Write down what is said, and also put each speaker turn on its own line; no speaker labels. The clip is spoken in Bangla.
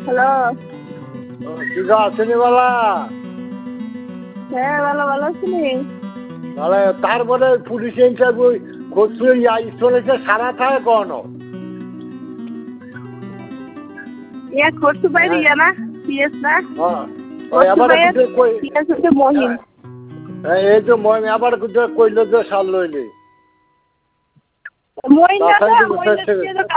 হ্যালো।
ঠিক আছেনি বলা?
হ্যাঁ ভালো আছিনি?
তাহলে তারপরে পুলিশ ইন্টারভিউ করছিল স্টলেছে সারা থাকে কোন?
খরচু বাইরে না পিএস না মহিন
এই যে আবার কইল যে সার লইলে
মহিন